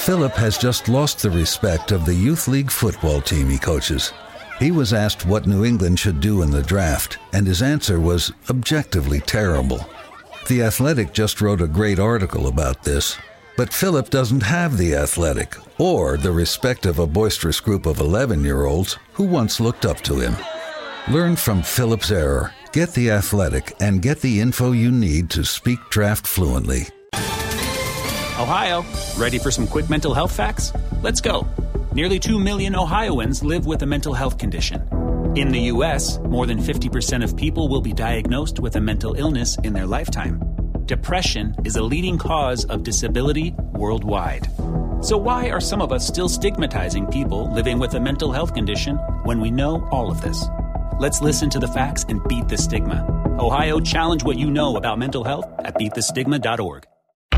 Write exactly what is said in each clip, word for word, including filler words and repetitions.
Philip has just lost the respect of the youth league football team he coaches. He was asked what New England should do in the draft, and his answer was objectively terrible. The Athletic just wrote a great article about this, but Philip doesn't have the Athletic or the respect of a boisterous group of eleven-year-olds who once looked up to him. Learn from Philip's error, get the Athletic, and get the info you need to speak draft fluently. Ohio, ready for some quick mental health facts? Let's go. Nearly two million Ohioans live with a mental health condition. In the U S, more than fifty percent of people will be diagnosed with a mental illness in their lifetime. Depression is a leading cause of disability worldwide. So why are some of us still stigmatizing people living with a mental health condition when we know all of this? Let's listen to the facts and beat the stigma. Ohio, challenge what you know about mental health at beat the stigma dot org.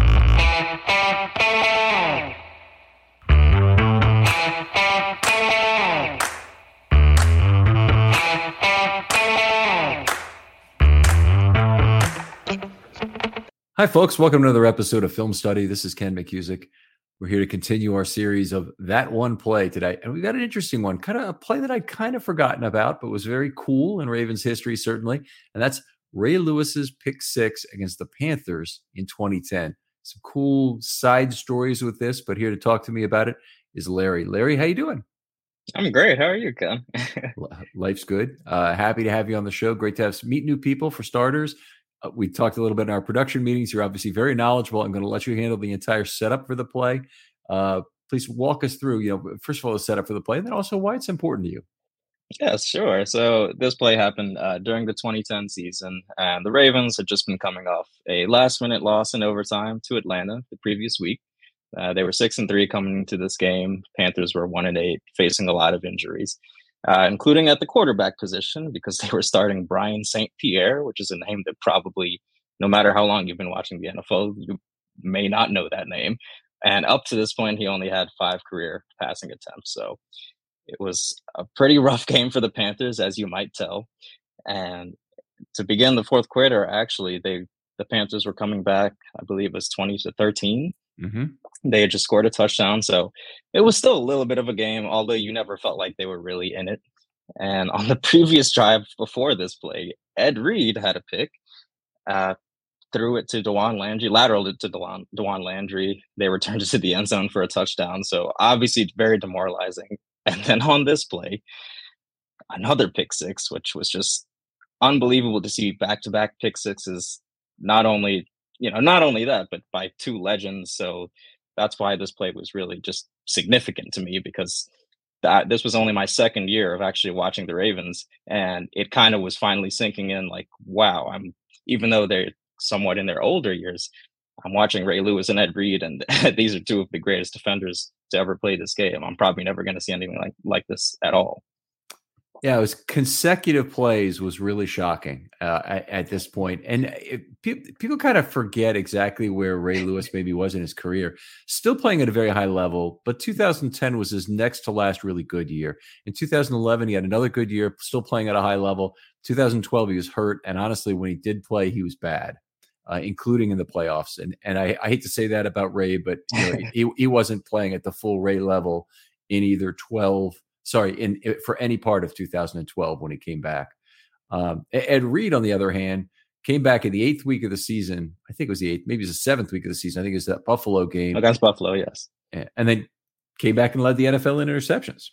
Hi, folks. Welcome to another episode of Film Study. This is Ken McCusick. We're here to continue our series of That One Play today. And we've got an interesting one, kind of a play that I'd kind of forgotten about, but was very cool in Ravens history, certainly. And that's Ray Lewis's pick six against the Panthers in twenty ten. Some cool side stories with this, but here to talk to me about it is Larry. Larry, how you doing? I'm great. How are you, Ken? Life's good. Uh, happy to have you on the show. Great to have meet new people for starters. Uh, we talked a little bit in our production meetings. You're obviously very knowledgeable. I'm going to let you handle the entire setup for the play. Uh, please walk us through, you know, first of all, the setup for the play, and then also why it's important to you. Yes, sure. So this play happened uh, during the twenty ten season, and the Ravens had just been coming off a last-minute loss in overtime to Atlanta the previous week. Uh, they were six and three coming into this game. Panthers were one and eight, facing a lot of injuries, uh, including at the quarterback position because they were starting Brian Saint Pierre, which is a name that probably, no matter how long you've been watching the N F L, you may not know that name. And up to this point, he only had five career passing attempts. So it was a pretty rough game for the Panthers, as you might tell. And to begin the fourth quarter, actually, they the Panthers were coming back, I believe it was twenty to thirteen. Mm-hmm. They had just scored a touchdown. So it was still a little bit of a game, although you never felt like they were really in it. And on the previous drive before this play, Ed Reed had a pick, uh, threw it to DeJuan Landry, lateraled it to DeJuan, DeJuan Landry. They returned it to the end zone for a touchdown. So obviously very demoralizing. And then on this play, another pick six, which was just unbelievable to see back-to-back pick sixes. Not only, you know, not only that, but by two legends. So that's why this play was really just significant to me, because that this was only my second year of actually watching the Ravens, and it kind of was finally sinking in. Like, wow, I'm even though they're somewhat in their older years, I'm watching Ray Lewis and Ed Reed, and these are two of the greatest defenders to ever play this game. I'm probably never going to see anything like, like this at all. Yeah, it was consecutive plays was really shocking uh, at, at this point. And it, pe- people kind of forget exactly where Ray Lewis maybe was in his career. Still playing at a very high level, but two thousand ten was his next to last really good year. In two thousand eleven, he had another good year, still playing at a high level. two thousand twelve, he was hurt. And honestly, when he did play, he was bad. Uh, including in the playoffs. And and I, I hate to say that about Ray, but you know, he, he wasn't playing at the full Ray level in either twelve, sorry, in, in for any part of two thousand twelve when he came back. Um, Ed Reed, on the other hand, came back in the eighth week of the season. I think it was the eighth, maybe it was the seventh week of the season. I think it was that Buffalo game. Against Buffalo, yes. And, and then came back and led the N F L in interceptions.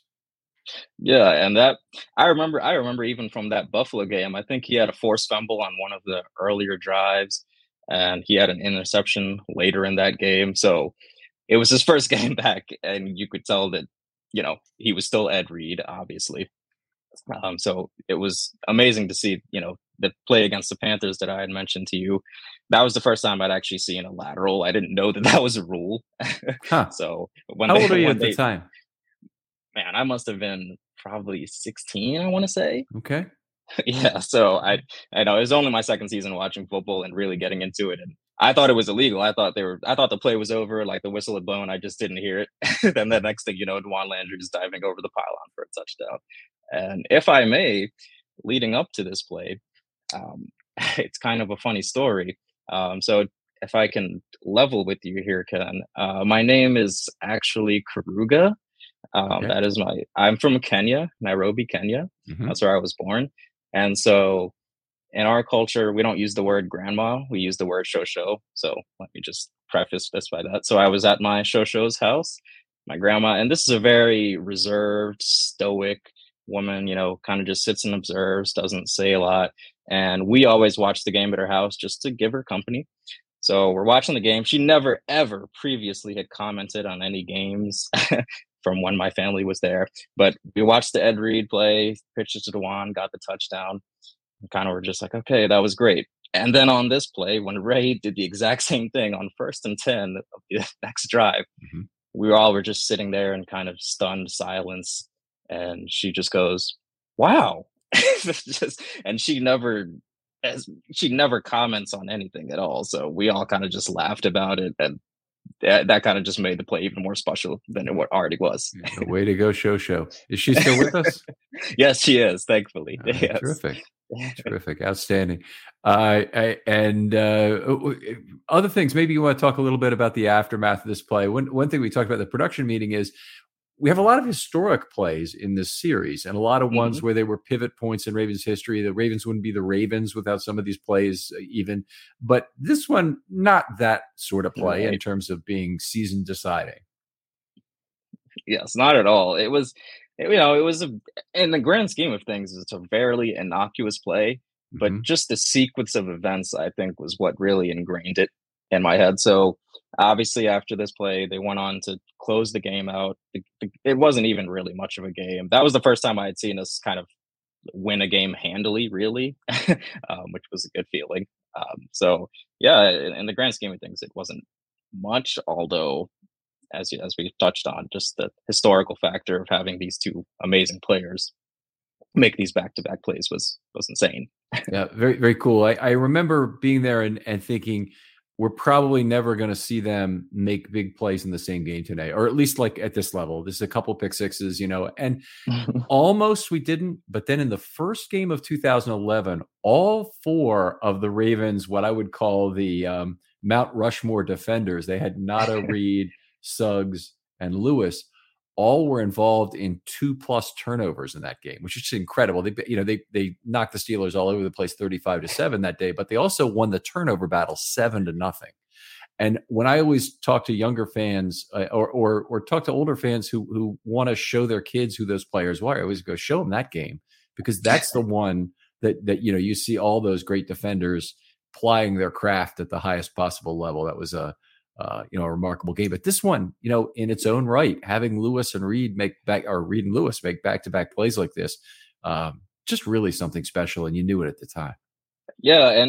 Yeah, and that I remember I remember even from that Buffalo game, I think he had a forced fumble on one of the earlier drives, and he had an interception later in that game. So it was his first game back, and you could tell that, you know, he was still Ed Reed, obviously. Um, so it was amazing to see, you know, the play against the Panthers that I had mentioned to you. That was the first time I'd actually seen a lateral. I didn't know that that was a rule. Huh. So when How they, old are you when at they, the time? Man, I must have been probably sixteen, I want to say. Okay. Yeah, so I I know it was only my second season watching football and really getting into it, and I thought it was illegal. I thought they were I thought the play was over, like the whistle had blown. I just didn't hear it. Then the next thing you know, DeJuan Landry is diving over the pylon for a touchdown. And if I may, leading up to this play, um, it's kind of a funny story. Um, so if I can level with you here, Ken, uh, my name is actually Karuga. Um, Okay. that is my, I'm from Kenya, Nairobi, Kenya. Mhm. That's where I was born. And so in our culture, we don't use the word grandma. We use the word shosho. So let me just preface this by that. So I was at my shosho's house, my grandma, and this is a very reserved, stoic woman, you know, kind of just sits and observes, doesn't say a lot. And we always watch the game at her house just to give her company. So we're watching the game. She never, ever previously had commented on any games from when my family was there. But we watched the Ed Reed play, pitches to Dewan, got the touchdown. Kind of were just like, okay, that was great. And then on this play, when Ray did the exact same thing on first and ten of the next drive, Mm-hmm. we all were just sitting there in kind of stunned silence. And she just goes, wow. just, and she never, as she never comments on anything at all. So we all kind of just laughed about it. And that, that kind of just made the play even more special than it already was. Yeah, way to go, Shosho. Is she still with us? Yes, she is, thankfully. Uh, yes. Terrific. Terrific. Outstanding. Uh, I, and uh, other things, maybe you want to talk a little bit about the aftermath of this play. One, one thing we talked about at the production meeting is we have a lot of historic plays in this series and a lot of mm-hmm. ones where they were pivot points in Ravens history. The Ravens wouldn't be the Ravens without some of these plays even. But this one, not that sort of play right. in terms of being season deciding. Yes, not at all. It was, you know, it was, a, in the grand scheme of things, it's a fairly innocuous play. But mm-hmm. just the sequence of events, I think, was what really ingrained it in my head. So obviously after this play, they went on to close the game out. It, it wasn't even really much of a game. That was the first time I had seen us kind of win a game handily, really, um, which was a good feeling. Um, so yeah, in, in the grand scheme of things, it wasn't much, although as, as we touched on, just the historical factor of having these two amazing players make these back-to-back plays was was insane. Yeah, very, very cool. I, I remember being there and, and thinking, we're probably never going to see them make big plays in the same game today, or at least like at this level. This is a couple pick sixes, you know, and almost we didn't. But then in the first game of two thousand eleven, all four of the Ravens, what I would call the um, Mount Rushmore defenders, they had Nada, Reed, Suggs, and Lewis, all were involved in two plus turnovers in that game, which is just incredible. They, you know, they they knocked the Steelers all over the place, thirty-five to seven that day, but they also won the turnover battle seven to nothing. And when I always talk to younger fans uh, or, or or talk to older fans who who want to show their kids who those players were, I always go show them that game, because that's the one that that you know you see all those great defenders plying their craft at the highest possible level. That was a Uh, you know, a remarkable game. But this one, you know, in its own right, having Lewis and Reed make back, or Reed and Lewis make back-to-back plays like this, um, just really something special, and you knew it at the time. Yeah, and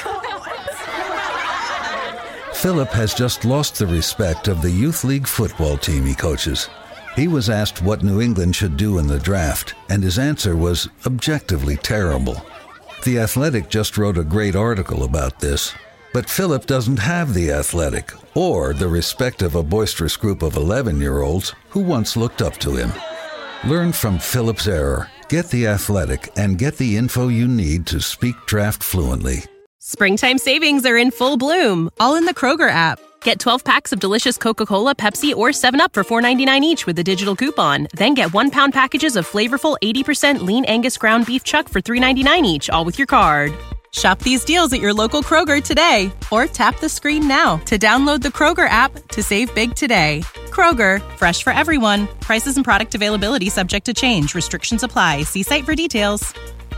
Philip has just lost the respect of the youth league football team he coaches. He was asked what New England should do in the draft, and his answer was objectively terrible. The Athletic just wrote a great article about this. But Philip doesn't have the Athletic or the respect of a boisterous group of eleven-year-olds who once looked up to him. Learn from Philip's error, get the Athletic, and get the info you need to speak draft fluently. Springtime savings are in full bloom, all in the Kroger app. Get twelve packs of delicious Coca-Cola, Pepsi, or seven up for four ninety-nine each with a digital coupon. Then get one-pound packages of flavorful eighty percent lean Angus ground beef chuck for three ninety-nine each, all with your card. Shop these deals at your local Kroger today, or tap the screen now to download the Kroger app to save big today. Kroger, fresh for everyone. Prices and product availability subject to change. Restrictions apply. See site for details.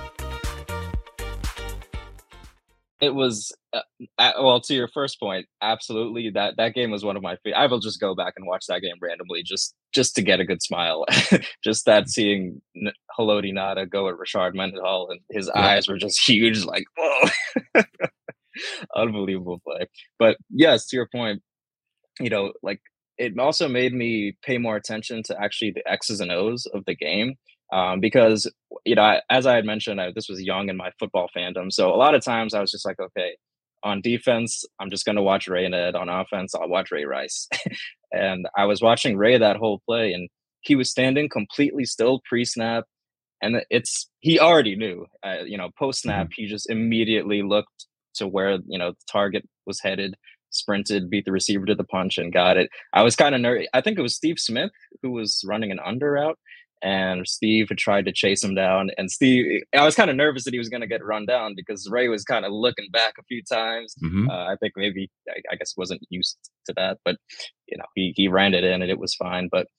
It was, uh, well, to your first point, absolutely. That that game was one of my favorite. I will just go back and watch that game randomly just just to get a good smile. Just that seeing Haloti Ngata go at Rashard Mendenhall, and his yeah. eyes were just huge, like, whoa. Unbelievable play. But yes, to your point, you know, like, it also made me pay more attention to actually the X's and O's of the game. Um, because, you know, I, as I had mentioned, I, this was young in my football fandom. So a lot of times I was just like, okay, on defense, I'm just going to watch Ray Ned. On offense, I'll watch Ray Rice. And I was watching Ray that whole play, and he was standing completely still pre-snap. And it's, he already knew, uh, you know, post-snap, he just immediately looked to where, you know, the target was headed. sprinted, beat the receiver to the punch, and got it. I was kind of nervous. I think it was Steve Smith who was running an under route, and Steve had tried to chase him down. And Steve, I was kind of nervous that he was going to get run down because Ray was kind of looking back a few times. Mm-hmm. Uh, I think maybe, I, I guess, wasn't used to that, but you know, he he ran it in and it was fine. But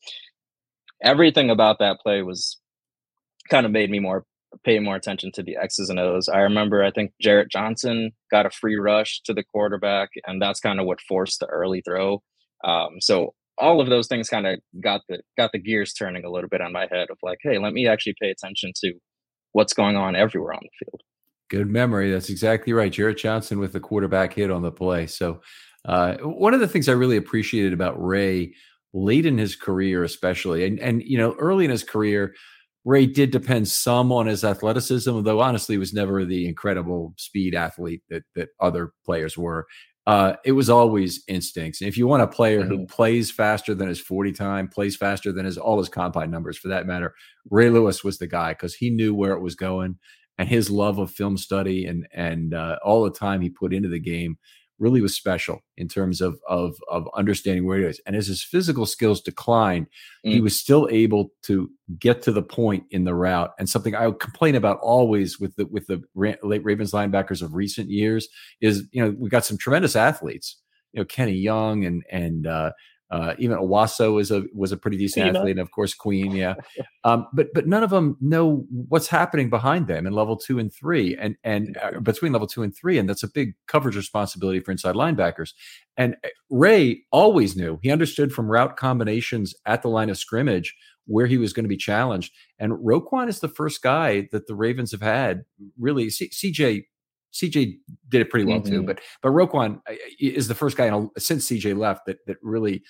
everything about that play was kind of made me more pay more attention to the X's and O's. I remember, I think Jarrett Johnson got a free rush to the quarterback, and that's kind of what forced the early throw. Um, so all of those things kind of got the got the gears turning a little bit on my head of like, hey, let me actually pay attention to what's going on everywhere on the field. Good memory. That's exactly right. Jarrett Johnson with the quarterback hit on the play. So uh, one of the things I really appreciated about Ray late in his career, especially, and and you know, early in his career, Ray did depend some on his athleticism, though honestly he was never the incredible speed athlete that that other players were. Uh, it was always instincts. And if you want a player mm-hmm. who plays faster than his forty time, plays faster than his all his combine numbers for that matter, Ray Lewis was the guy because he knew where it was going, and his love of film study and and uh, all the time he put into the game really was special in terms of of of understanding where he is. And as his physical skills declined, mm. he was still able to get to the point in the route. And something I would complain about always with the with the late Ravens linebackers of recent years is, you know, we got some tremendous athletes, you know, Kenny Young and and uh, uh, even Owasso was a was a pretty decent you athlete, know? And of course Queen, yeah. Um, but but none of them know what's happening behind them in level two and three, and and uh, between level two and three, and that's a big coverage responsibility for inside linebackers. And Ray always knew. He understood from route combinations at the line of scrimmage where he was going to be challenged. And Roquan is the first guy that the Ravens have had really. C- CJ. C J did it pretty well mm-hmm. too, but but Roquan is the first guy in a, since C J left that that really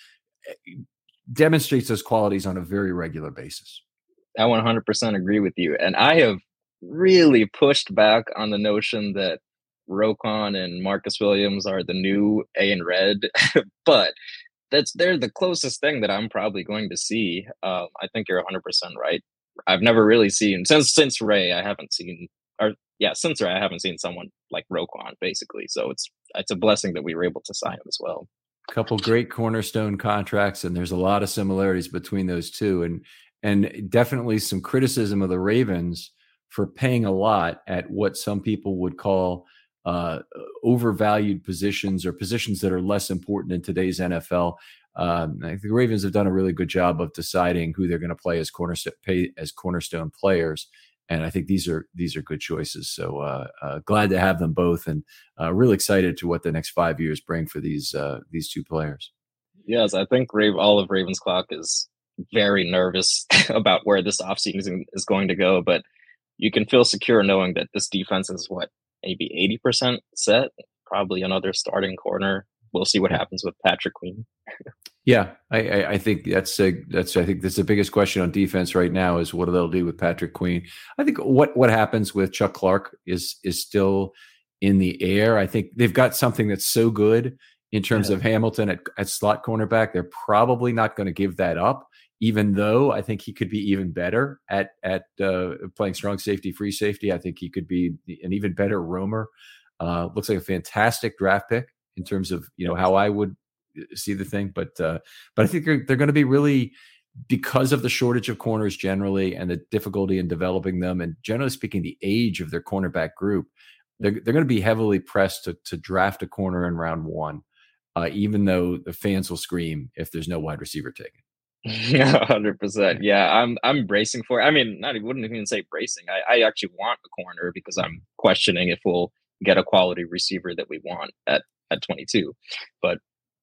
demonstrates those qualities on a very regular basis. I one hundred percent agree with you, and I have really pushed back on the notion that Roquan and Marcus Williams are the new A and Red, but that's they're the closest thing that I'm probably going to see. Um, I think you're one hundred percent right. I've never really seen since since Ray. I haven't seen or. Yeah, since I haven't seen someone like Roquan, basically. So it's it's a blessing that we were able to sign him as well. A couple great cornerstone contracts, and there's a lot of similarities between those two. And and definitely some criticism of the Ravens for paying a lot at what some people would call uh, overvalued positions or positions that are less important in today's N F L. Um, I think the Ravens have done a really good job of deciding who they're going to play as cornerstone pay as cornerstone players. And I think these are these are good choices. So uh, uh, glad to have them both, and uh, really excited to what the next five years bring for these uh, these two players. Yes, I think Rave, all of Ravens Clock is very nervous about where this offseason is going to go. But you can feel secure knowing that this defense is what, maybe eighty percent set. Probably another starting corner. We'll see what happens with Patrick Queen. Yeah, I, I, I think that's a, that's I think that's the biggest question on defense right now is what they'll do with Patrick Queen. I think what what happens with Chuck Clark is is still in the air. I think they've got something that's so good in terms yeah. of Hamilton at, at slot cornerback. They're probably not going to give that up, even though I think he could be even better at at uh, playing strong safety, free safety. I think he could be an even better roamer. Uh, looks like a fantastic draft pick in terms of, you know, how I would see the thing, but uh, but I think they're, they're going to be really, because of the shortage of corners generally and the difficulty in developing them, and generally speaking, the age of their cornerback group, they're they're going to be heavily pressed to to draft a corner in round one, uh, even though the fans will scream if there's no wide receiver taken. Yeah, one hundred percent. Yeah, I'm I'm bracing for it. I mean, not wouldn't even say bracing. I, I actually want a corner because I'm questioning if we'll get a quality receiver that we want at at twenty-two, but.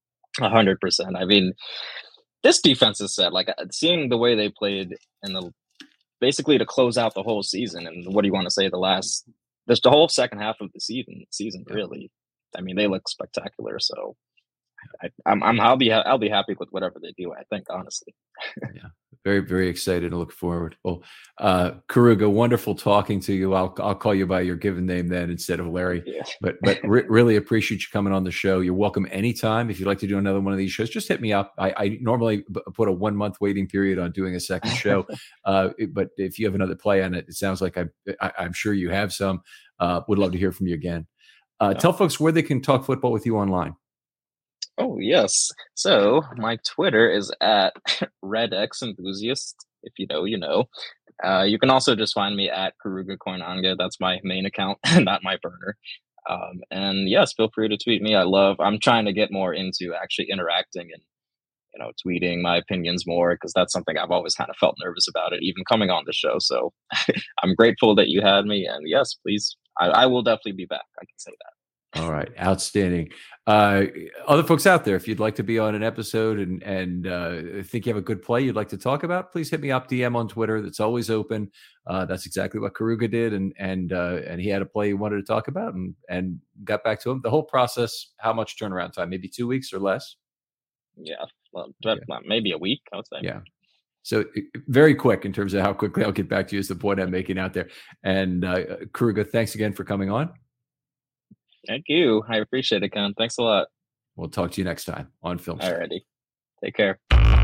A hundred percent. I mean, this defense is set. Like seeing the way they played in the basically to close out the whole season, and what do you want to say? The last, this the whole second half of the season. Season really. I mean, they look spectacular. So, I, I'm I'm I'll be I'll be happy with whatever they do. I think honestly. Yeah, very very excited to look forward. Well, uh, Karuga, wonderful talking to you. I'll I'll call you by your given name then instead of Larry. Yeah. But but re- really appreciate you coming on the show. You're welcome anytime. If you'd like to do another one of these shows, just hit me up. I, I normally b- put a one month waiting period on doing a second show. uh, but if you have another play on it, it sounds like I, I I'm sure you have some. Uh, would love to hear from you again. Uh, yeah. Tell folks where they can talk football with you online. Oh, yes. So my Twitter is at RedX Enthusiast. If you know, you know. Uh, you can also just find me at Karuga Koinange. That's my main account, not my burner. Um, and yes, feel free to tweet me. I love, I'm trying to get more into actually interacting and, you know, tweeting my opinions more, because that's something I've always kind of felt nervous about it, even coming on the show. So I'm grateful that you had me. And yes, please, I, I will definitely be back. I can say that. All right. Outstanding. Uh, other folks out there, if you'd like to be on an episode and and uh, think you have a good play you'd like to talk about, please hit me up, D M on Twitter. That's always open. Uh, that's exactly what Karuga did. And and uh, and he had a play he wanted to talk about and, and got back to him. The whole process, how much turnaround time? Maybe two weeks or less? Yeah. Well, yeah. Maybe a week, I would say. Yeah. So very quick in terms of how quickly I'll get back to you is the point I'm making out there. And uh, Karuga, thanks again for coming on. Thank you. I appreciate it, Ken. Thanks a lot. We'll talk to you next time on Film Strip. Alrighty. Take care.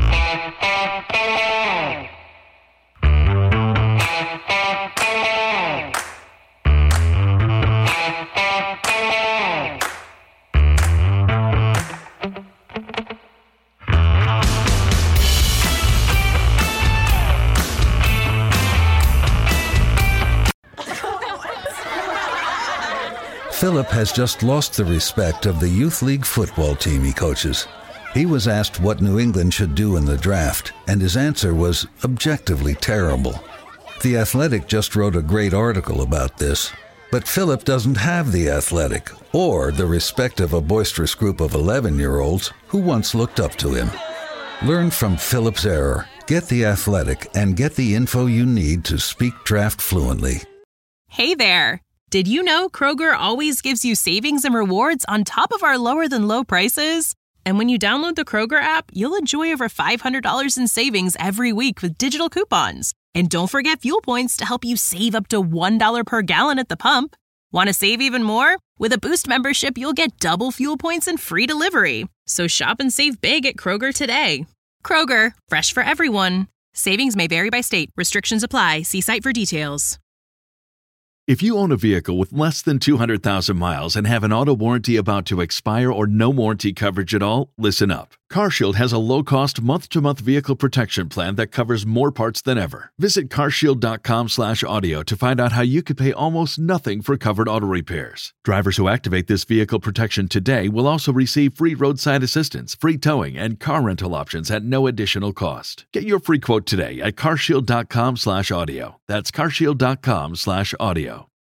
Philip has just lost the respect of the youth league football team he coaches. He was asked what New England should do in the draft, and his answer was objectively terrible. The Athletic just wrote a great article about this, but Philip doesn't have the Athletic or the respect of a boisterous group of eleven-year-olds who once looked up to him. Learn from Philip's error, get the Athletic, and get the info you need to speak draft fluently. Hey there. Did you know Kroger always gives you savings and rewards on top of our lower-than-low prices? And when you download the Kroger app, you'll enjoy over five hundred dollars in savings every week with digital coupons. And don't forget fuel points to help you save up to one dollar per gallon at the pump. Want to save even more? With a Boost membership, you'll get double fuel points and free delivery. So shop and save big at Kroger today. Kroger, fresh for everyone. Savings may vary by state. Restrictions apply. See site for details. If you own a vehicle with less than two hundred thousand miles and have an auto warranty about to expire or no warranty coverage at all, listen up. CarShield has a low-cost month-to-month vehicle protection plan that covers more parts than ever. Visit carshield.com slash audio to find out how you could pay almost nothing for covered auto repairs. Drivers who activate this vehicle protection today will also receive free roadside assistance, free towing, and car rental options at no additional cost. Get your free quote today at carshield.com slash audio. That's carshield.com slash audio.